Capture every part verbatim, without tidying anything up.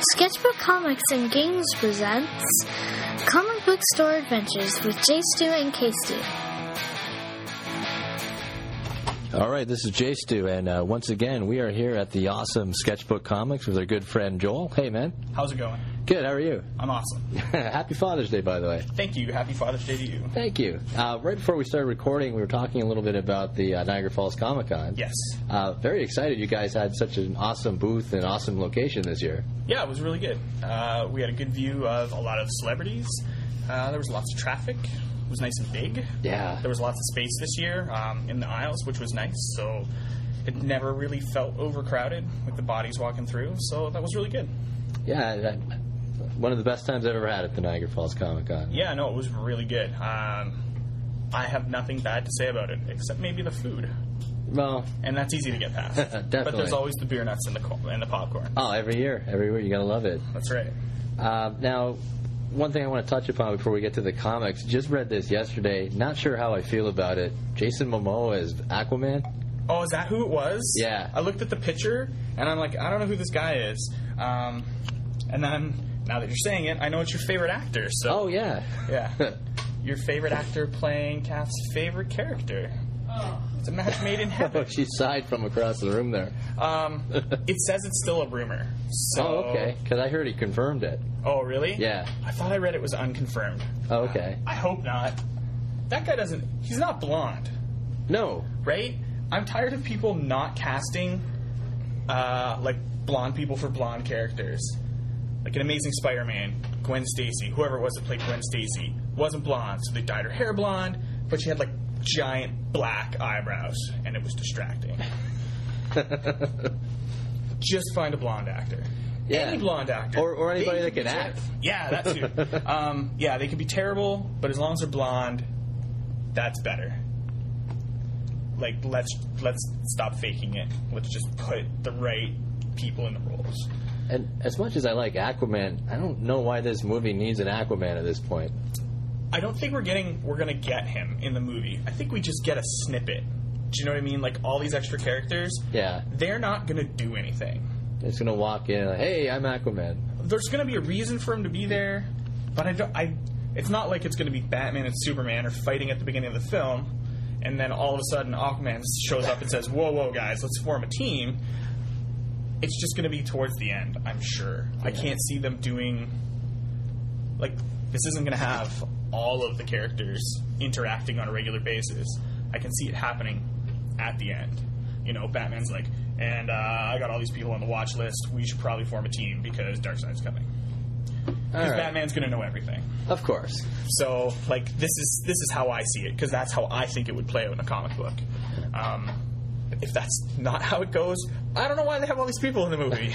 Sketchbook Comics and Games presents Comic Book Store Adventures with J. Stu and K. Stu. All right, this is J. Stu, and uh, once again, we are here at the awesome Sketchbook Comics with our good friend Joel. Hey, man. How's it going? Good, how are you? I'm awesome. Happy Father's Day, by the way. Thank you. Happy Father's Day to you. Thank you. Uh, right before we started recording, we were talking a little bit about the uh, Niagara Falls Comic Con. Yes. Uh, very excited you guys had such an awesome booth and awesome location this year. Yeah, it was really good. Uh, we had a good view of a lot of celebrities. Uh, there was lots of traffic. It was nice and big. Yeah. There was lots of space this year um, in the aisles, which was nice. So it never really felt overcrowded with the bodies walking through. So that was really good. Yeah, that, one of the best times I've ever had at the Niagara Falls Comic Con. Yeah, no, it was really good. Um, I have nothing bad to say about it, except maybe the food. Well, and that's easy to get past. Definitely. But there's always the beer nuts and the co- and the popcorn. Oh, every year. Every year. You got to love it. That's right. Uh, now, one thing I want to touch upon before we get to the comics. Just read this yesterday. Not sure how I feel about it. Jason Momoa as Aquaman. Oh, is that who it was? Yeah. I looked at the picture, and I'm like, I don't know who this guy is. Um, and then, now that you're saying it, I know it's your favorite actor. So Oh, yeah. Yeah. Your favorite actor playing Kath's favorite character. Oh. It's a match made in heaven. She sighed from across the room there. Um, it says it's still a rumor. So, oh, okay. Because I heard he confirmed it. Oh, really? Yeah. I thought I read it was unconfirmed. Oh, okay. Uh, I hope not. That guy doesn't... He's not blonde. No. Right? I'm tired of people not casting, uh, like, blonde people for blonde characters. Like in Amazing Spider-Man, Gwen Stacy, whoever it was that played Gwen Stacy, wasn't blonde, so they dyed her hair blonde, but she had, like, giant black eyebrows, and it was distracting. Just find a blonde actor. Yeah. Any blonde actor. Or, or anybody They that could can be act. ter- Yeah, that too. um, yeah, they could be terrible, but as long as they're blonde, that's better. Like, let's let's stop faking it. Let's just put the right people in the roles. And as much as I like Aquaman, I don't know why this movie needs an Aquaman at this point. I don't think we're getting we're gonna get him in the movie. I think we just get a snippet. Do you know what I mean? Like all these extra characters. Yeah. They're not gonna do anything. It's gonna walk in like, hey, I'm Aquaman. There's gonna be a reason for him to be there, but I don't. I. It's not like it's gonna be Batman and Superman are fighting at the beginning of the film, and then all of a sudden Aquaman shows up and says, "Whoa, whoa, guys, let's form a team." It's just gonna be towards the end, I'm sure. Yeah. I can't see them doing like this. Isn't gonna have all of the characters interacting on a regular basis. I can see it happening at the end. You know, Batman's like, and uh, I got all these people on the watch list. We should probably form a team because Darkseid's coming. Because right. Batman's going to know everything. Of course. So, like, this is this is how I see it, because that's how I think it would play out in a comic book. Um, if that's not how it goes, I don't know why they have all these people in the movie.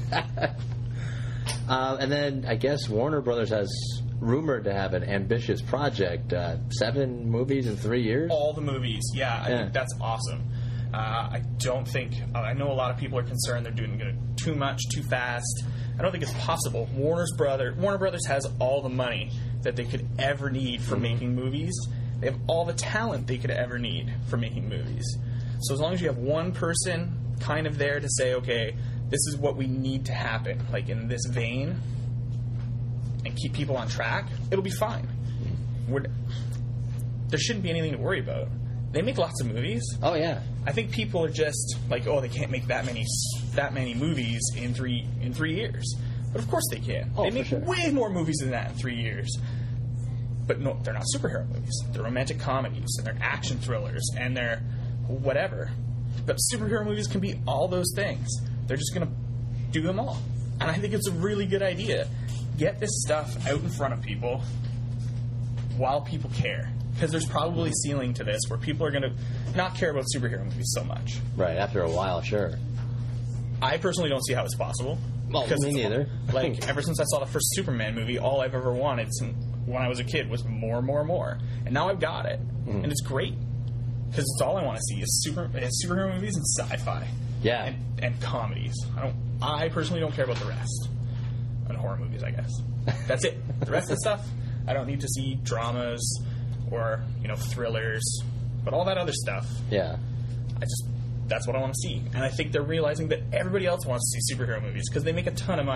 uh, and then, I guess Warner Brothers has rumored to have an ambitious project. Uh, seven movies in three years? All the movies, yeah. I yeah. think that's awesome. Uh, I don't think... Uh, I know a lot of people are concerned they're doing it too much, too fast. I don't think it's possible. Warner's brother, Warner Brothers has all the money that they could ever need for mm-hmm. making movies. They have all the talent they could ever need for making movies. So as long as you have one person kind of there to say, okay, this is what we need to happen, like in this vein, and keep people on track, it'll be fine. We're, there shouldn't be anything to worry about. They make lots of movies. Oh, yeah. I think people are just like, oh, they can't make that many that many movies in three in three years. But of course they can. Oh, they make sure. way more movies than that in three years. But no, they're not superhero movies. They're romantic comedies, and they're action thrillers, and they're whatever. But superhero movies can be all those things. They're just going to do them all. And I think it's a really good idea. Get this stuff out in front of people while people care. Because there's probably a ceiling to this where people are going to not care about superhero movies so much. Right, after a while, sure. I personally don't see how it's possible. Well, me neither. Like, ever since I saw the first Superman movie, all I've ever wanted since when I was a kid was more, more, more. And now I've got it. Mm-hmm. And it's great. Because it's all I want to see is super is superhero movies and sci-fi. Yeah. And, and comedies. I don't. I personally don't care about the rest. And horror movies, I guess. That's it. The rest of the stuff, I don't need to see dramas or, you know, thrillers. But all that other stuff, yeah, I just, that's what I want to see. And I think they're realizing that everybody else wants to see superhero movies because they make a ton of money.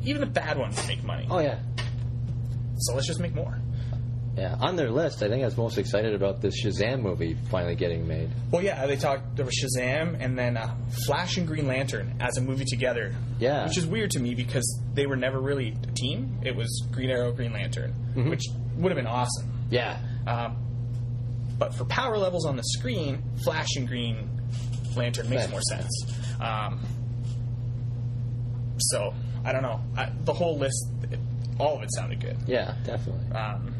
even the bad ones make money. Oh, yeah. So let's just make more. Yeah, on their list, I think I was most excited about this Shazam movie finally getting made. Well, yeah, they talked. There was Shazam and then uh, Flash and Green Lantern as a movie together. Yeah, which is weird to me because they were never really a team. It was Green Arrow, Green Lantern, mm-hmm. which would have been awesome. Yeah, um, but for power levels on the screen, Flash and Green Lantern makes more sense. Um, so I don't know. I, the whole list, it, all of it sounded good. Yeah, definitely. Um,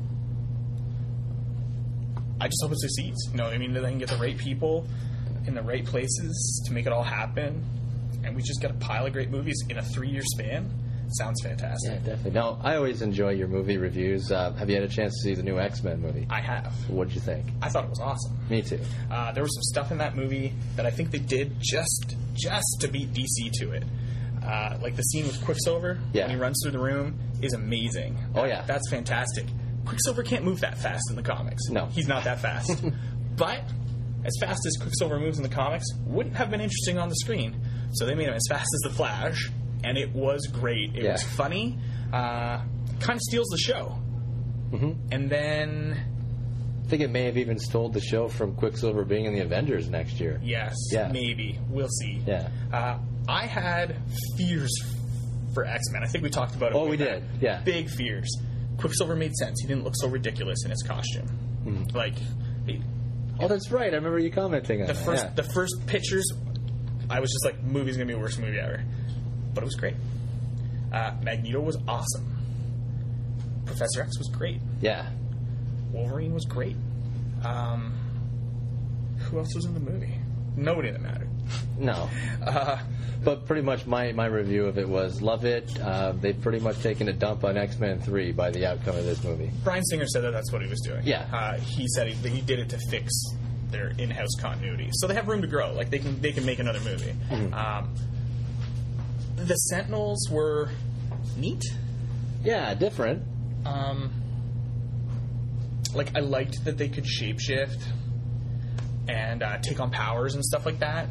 I just hope it succeeds. You know, I mean, they can get the right people in the right places to make it all happen, and we just get a pile of great movies in a three-year span. Sounds fantastic. Yeah, definitely. Now, I always enjoy your movie reviews. Uh, have you had a chance to see the new X-Men movie? I have. What did you think? I thought it was awesome. Me too. Uh, there was some stuff in that movie that I think they did just just to beat D C to it. Uh, like the scene with Quicksilver yeah. when he runs through the room is amazing. Oh, yeah. That's fantastic. Quicksilver can't move that fast in the comics. No. He's not that fast. But as fast as Quicksilver moves in the comics, wouldn't have been interesting on the screen. So they made him as fast as the Flash, and it was great. It yeah. was funny. Uh, kind of steals the show. Mm-hmm. And then... I think it may have even stole the show from Quicksilver being in the Avengers next year. Yes, yeah. maybe. We'll see. Yeah. Uh, I had fears for X-Men. I think we talked about it. Oh, we did. Yeah. Big fears. Quicksilver made sense. He didn't look so ridiculous in his costume. Mm-hmm. Like, he, oh, that's right. I remember you commenting on the that. first Yeah. the first pictures. I was just like, movie's gonna be the worst movie ever, but it was great. Uh, Magneto was awesome. Professor X was great. Yeah. Wolverine was great. Um, who else was in the movie? Nobody that mattered. No. Uh, but pretty much my, my review of it was love it. Uh, they've pretty much taken a dump on X-Men three by the outcome of this movie. Brian Singer said that that's what he was doing. Yeah. Uh, he said he, that he did it to fix their in-house continuity. So they have room to grow. Like, they can they can make another movie. Mm-hmm. Um, the Sentinels were neat. Yeah, different. Um, like, I liked that they could shapeshift and uh, take on powers and stuff like that.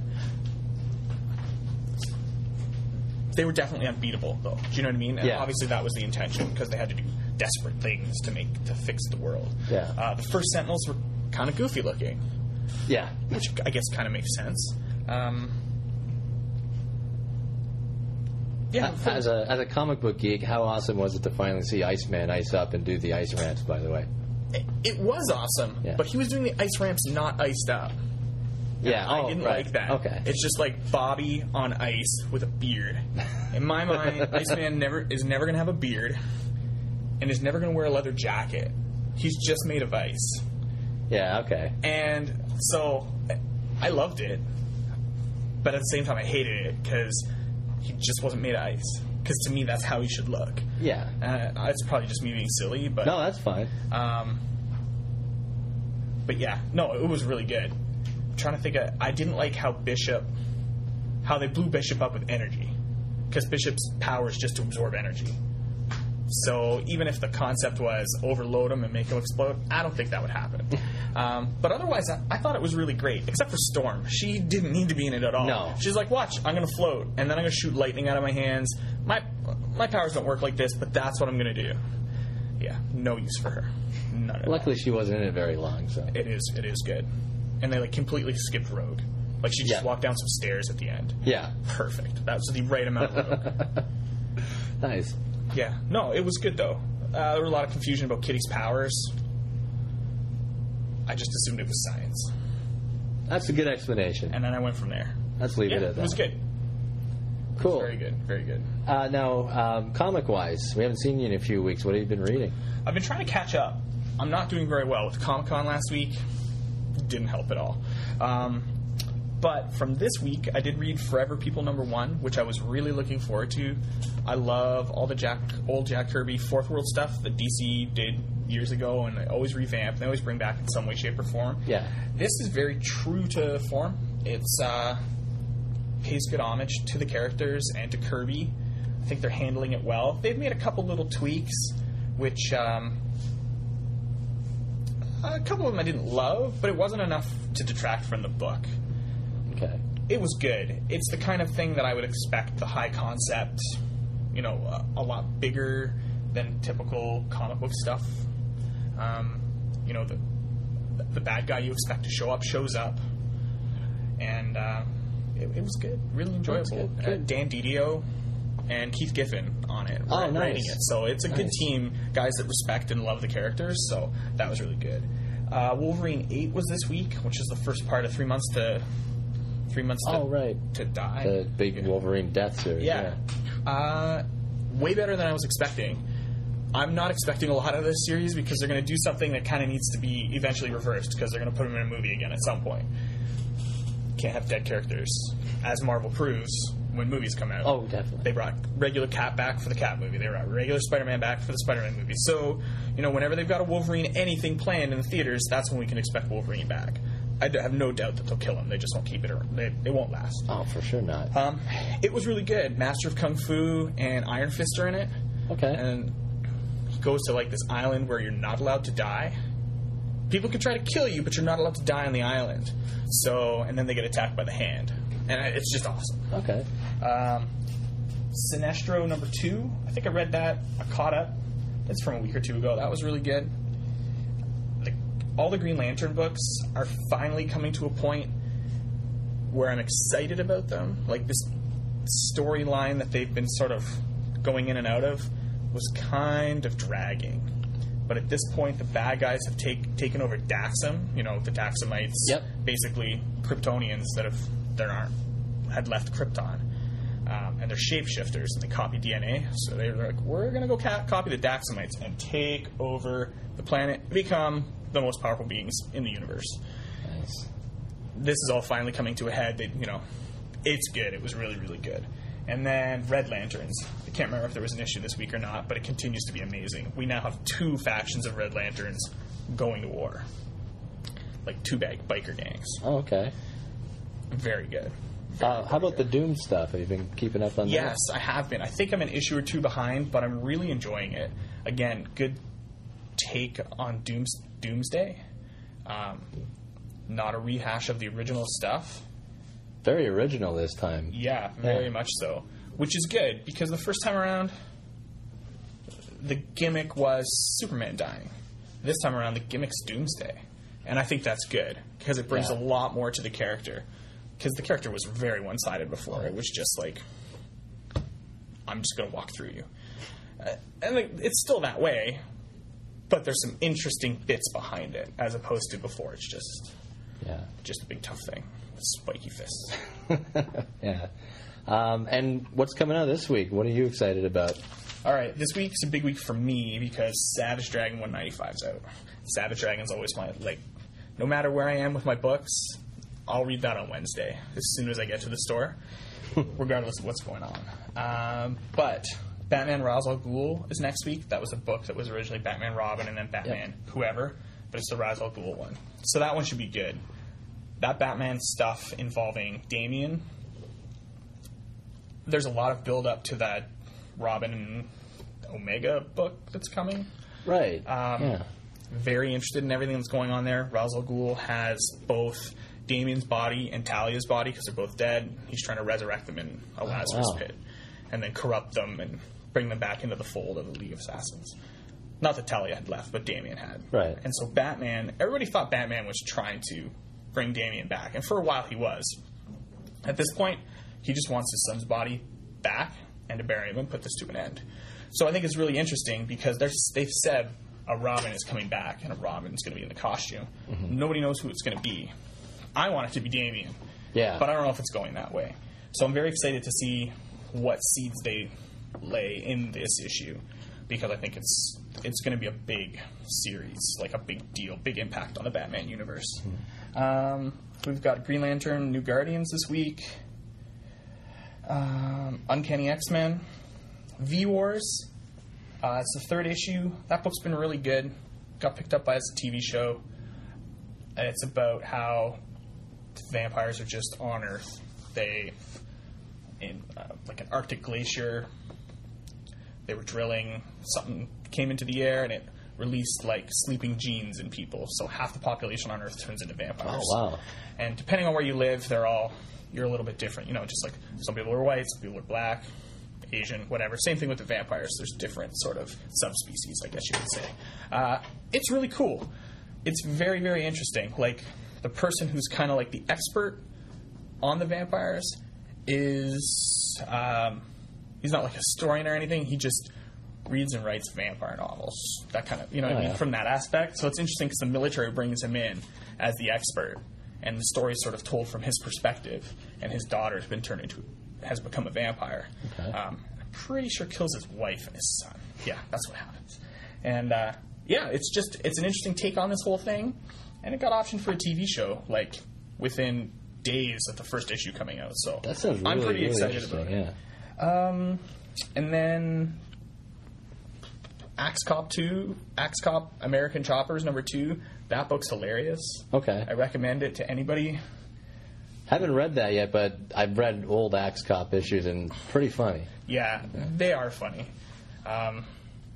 They were definitely unbeatable, though. Do you know what I mean? And yeah. obviously that was the intention, because they had to do desperate things to make to fix the world. Yeah. Uh, the first Sentinels were kind of goofy looking. Yeah. Which I guess kind of makes sense. Um, yeah. Uh, as a as a comic book geek, how awesome was it to finally see Iceman ice up and do the ice ramps, by the way? It, it was awesome, yeah. but he was doing the ice ramps not iced up. Yeah, I oh, didn't right. like that. Okay. It's just like Bobby on ice with a beard. In my mind, Iceman never is never going to have a beard and is never going to wear a leather jacket. He's just made of ice. Yeah, okay. And so I loved it, but at the same time I hated it because he just wasn't made of ice. Because to me, that's how he should look. Yeah. Uh, it's probably just me being silly, but... No, that's fine. Um, but yeah, no, it was really good. I'm trying to think of... I didn't like how Bishop... How they blew Bishop up with energy. Because Bishop's power is just to absorb energy. So even if the concept was overload him and make him explode, I don't think that would happen. Um, but otherwise, I, I thought it was really great. Except for Storm. She didn't need to be in it at all. No. She's like, watch, I'm going to float. And then I'm going to shoot lightning out of my hands. My my powers don't work like this, but that's what I'm going to do. Yeah, no use for her. None at Luckily, all. she wasn't in it very long, so... It is, it is good. And they like completely skipped Rogue. Like she just yeah. walked down some stairs at the end. Yeah. Perfect. That was the right amount of Rogue. Nice. Yeah. No, it was good, though. Uh, there was a lot of confusion about Kitty's powers. I just assumed it was science. That's a good explanation. And then I went from there. Let's leave yeah, it at that. It was good. Cool. It was very good. Very good. Uh, now, um, comic-wise, we haven't seen you in a few weeks. What have you been reading? I've been trying to catch up. I'm not doing very well with Comic-Con last week. Didn't help at all. Um, but from this week, I did read Forever People number one, which I was really looking forward to. I love all the Jack, old Jack Kirby Fourth World stuff that D C did years ago, and they always revamp. They always bring back in some way, shape, or form. Yeah. This is very true to form. It's uh, pays good homage to the characters and to Kirby. I think they're handling it well. They've made a couple little tweaks, which um, a couple of them I didn't love, but it wasn't enough to detract from the book. Okay. It was good. It's the kind of thing that I would expect the high concept you know, a, a lot bigger than typical comic book stuff. Um, you know, the the bad guy you expect to show up shows up, and uh, it, it was good, really enjoyable. Good, good. Uh, Dan Didio and Keith Giffen on it, oh, writing nice. it. So it's a nice. good team, guys that respect and love the characters. So that was really good. Uh, Wolverine eight was this week, which is the first part of three months to three months to, oh, right. to die. The big yeah. Wolverine death series. Yeah, yeah. Uh, way better than I was expecting. I'm not expecting a lot of this series because they're going to do something that kind of needs to be eventually reversed because they're going to put them in a movie again at some point. Can't have dead characters, as Marvel proves when movies come out. Oh, definitely. They brought regular Cap back for the Cap movie. They brought regular Spider-Man back for the Spider-Man movie. So, you know, whenever they've got a Wolverine anything planned in the theaters, that's when we can expect Wolverine back. I have no doubt that they'll kill him. They just won't keep it around. They, it won't last. Oh, for sure not. Um, it was really good. Master of Kung Fu and Iron Fist are in it. Okay. And he goes to, like, this island where you're not allowed to die. People can try to kill you, but you're not allowed to die on the island. So, and then they get attacked by the Hand. And it's just awesome. Okay. Um, Sinestro number two. I think I read that. I caught up. It's from a week or two ago. That was really good. The, all the Green Lantern books are finally coming to a point where I'm excited about them. Like, this storyline that they've been sort of going in and out of was kind of dragging. But at this point, the bad guys have take, taken over Daxam. You know, the Daxamites. Yep. Basically, Kryptonians that have that aren't had left Krypton. Um, and they're shapeshifters, and they copy D N A. So they're like, we're going to go ca- copy the Daxamites and take over the planet, become the most powerful beings in the universe. Nice. This is all finally coming to a head. They, you know, it's good. It was really, really good. And then Red Lanterns. I can't remember if there was an issue this week or not, but it continues to be amazing. We now have two factions of Red Lanterns going to war. Like two bag biker gangs. Oh, okay. Very good. Very, Uh, how about good. the Doom stuff? Have you been keeping up on Yes, I have been. I think I'm an issue or two behind, but I'm really enjoying it. Again, good take on Dooms- Doomsday. Um, not a rehash of the original stuff. that? Very original this time. Yeah, very Yeah. much so. Which is good, because the first time around, the gimmick was Superman dying. This time around, the gimmick's Doomsday. And I think that's good, because it brings Yeah. a lot more to the character. Because the character was very one-sided before. It was just like, I'm just going to walk through you. Uh, and like, it's still that way, but there's some interesting bits behind it, as opposed to before. It's just Yeah. just a big tough thing. Spiky fists. Yeah. Um, and what's coming out this week? What are you excited about? All right, this week's a big week for me because Savage Dragon one ninety-five is out. Savage Dragon's always my, like, no matter where I am with my books, I'll read that on Wednesday as soon as I get to the store, regardless of what's going on. Um, but Batman Ra's al Ghul is next week. That was a book that was originally Batman Robin and then Batman Yep. whoever, but it's the Ra's al Ghul one. So that one should be good. That Batman stuff involving Damian, there's a lot of build-up to that Robin and Omega book that's coming. Right. Um, yeah. Very interested in everything that's going on there. Ra's al Ghul has both Damian's body and Talia's body because they're both dead. He's trying to resurrect them in a Lazarus wow. pit and then corrupt them and bring them back into the fold of the League of Assassins. Not that Talia had left, but Damian had. Right. And so Batman, everybody thought Batman was trying to bring Damian back, and for a while he was. At this point, he just wants his son's body back and to bury him and put this to an end. So I think it's really interesting because they've said a Robin is coming back and a Robin is going to be in the costume. Mm-hmm. Nobody knows who it's going to be. I want it to be Damian. Yeah. But I don't know if it's going that way. So I'm very excited to see what seeds they lay in this issue because I think it's it's going to be a big series, like a big deal, big impact on the Batman universe. Mm-hmm. Um, we've got Green Lantern, New Guardians this week. Um, Uncanny X-Men. V-Wars. Uh, it's the third issue. That book's been really good. Got picked up by as a T V show. And it's about how vampires are just on Earth. They, in uh, like an Arctic glacier, they were drilling, something came into the air and it released like sleeping genes in people. So half the population on Earth turns into vampires. Oh, wow. And depending on where you live, they're all, you're a little bit different. You know, just like some people are white, some people are black, Asian, whatever. Same thing with the vampires. There's different sort of subspecies, I guess you would say. Uh, it's really cool. It's very, very interesting. Like, the person who's kind of like the expert on the vampires is, um, he's not like a historian or anything. He just reads and writes vampire novels. That kind of, you know what oh, I mean, yeah. from that aspect. So it's interesting because the military brings him in as the expert, and the story is sort of told from his perspective, and his daughter's been turned into, has become a vampire. Okay. Um, I'm pretty sure kills his wife and his son. Yeah, that's what happens. And, uh, yeah, it's just, it's an interesting take on this whole thing, and it got optioned for a T V show, like, within days of the first issue coming out. So That sounds really, I'm pretty really excited interesting, about it. yeah. Um, and then Axe Cop two, Axe Cop American Choppers number two. That book's hilarious. Okay. I recommend it to anybody. Haven't read that yet, but I've read old Axe Cop issues, and pretty funny. Yeah, they are funny. Um,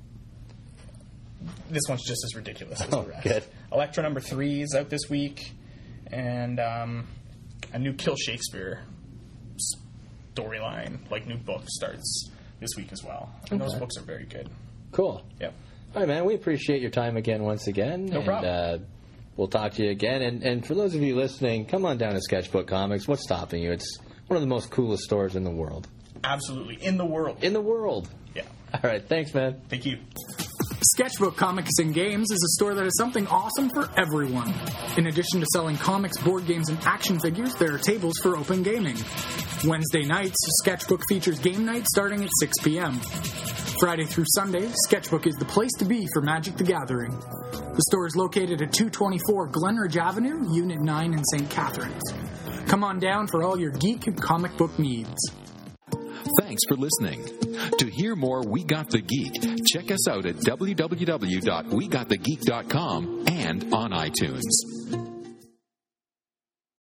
this one's just as ridiculous as Oh, the rest. good. Electra number three is out this week, and um, a new Kill Shakespeare storyline, like new book, starts this week as well. And those Okay. books are very good. Cool. Yep. All right, man. We appreciate your time again, once again. No and, problem. Uh, we'll talk to you again. And, and for those of you listening, come on down to Sketchbook Comics. What's stopping you? It's one of the most coolest stores in the world. Absolutely. In the world. In the world. Yeah. All right. Thanks, man. Thank you. Sketchbook Comics and Games is a store that has something awesome for everyone. In addition to selling comics, board games, and action figures, there are tables for open gaming. Wednesday nights, Sketchbook features game night starting at six p.m. Friday through Sunday, Sketchbook is the place to be for Magic the Gathering. The store is located at two twenty-four Glenridge Avenue, Unit nine in Saint Catharines. Come on down for all your geek and comic book needs. Thanks for listening. To hear more We Got the Geek, check us out at w w w dot we got the geek dot com and on iTunes.